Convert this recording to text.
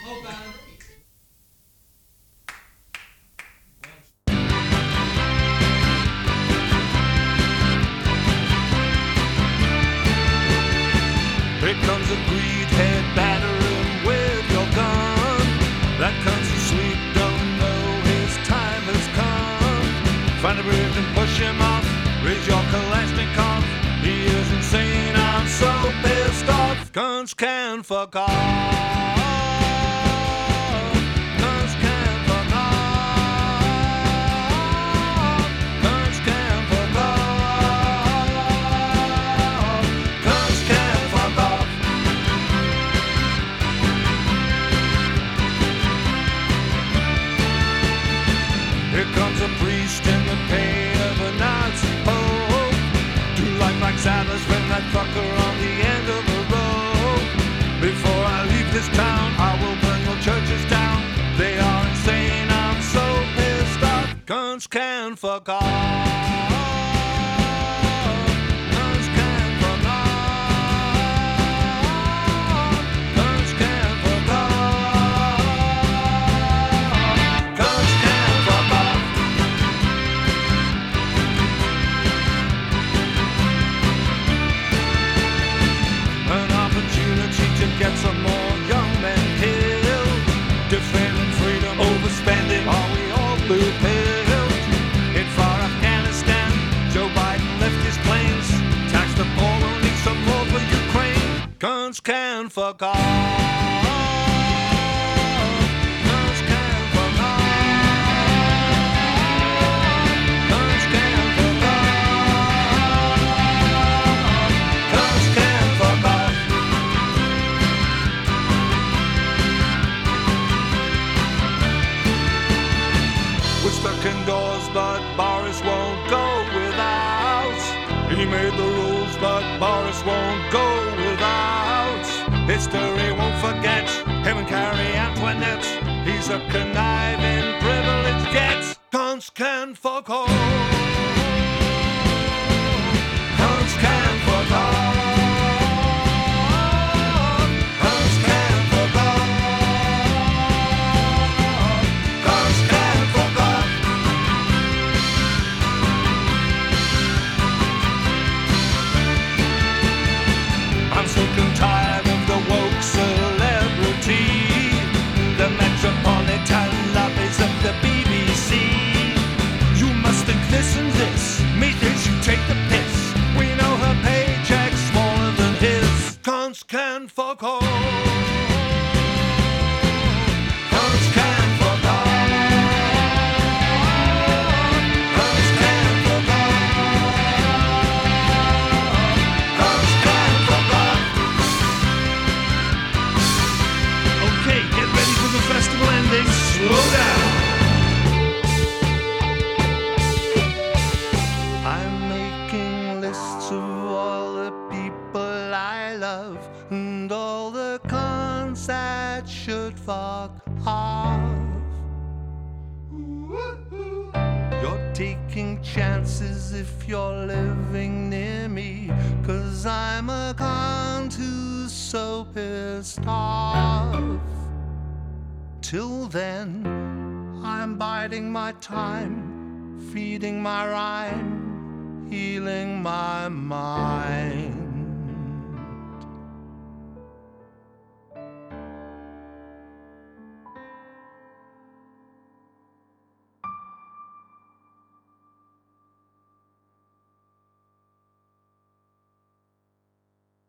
Hold on. Here comes a greed-head battering with your gun. That country sweet don't know his time has come. Find a bridge and push him off. Raise your Kalashnikov. He is insane, I'm so pissed off. Guns can fuck off. Guns can fuck off. Guns can fuck off. Guns can fuck off. Here comes a priest in the pay of a Nazi pope. Do like Mike Sanders when that fucker on the end of the road. Before I leave this town, I will burn your churches down. They are insane, I'm so pissed off. Guns can fuck off. Guns can fuck off. Guns can fuck off. Guns can fuck off. An opportunity to get some more young men killed. Defending freedom, overspending, are we all blue pilled? In far Afghanistan, Joe Biden left his planes. Tax the poor, we'll need some more for Ukraine. Guns can fuck off. Guns can fuck off. Guns can fuck off. Guns can fuck off. We're stuck indoors, but Boris won't go without. He made the rules, but Boris won't go without. History won't forget him and Carrie Antoinette. He's a conniving, privileged get. Guns can fuck off. Guns can fuck off. Guns can fuck off. Guns can fuck off. I'm sick and tired of the woke celebrity, the metropolitan lobbies of the BBC. You must think this and this, methinks you take the piss. We know her paycheck's smaller than his. Guns can fuck off. Guns can fuck off. Guns can fuck off. Guns can fuck off. Okay, get ready for the festival ending. Slow down. I'm making lists of all the people I love and all the cons that should fuck off. You're taking chances if you're living near me, 'cause I'm a con who's so pissed off. Till then, I'm biding my time, feeding my rhyme, healing my mind.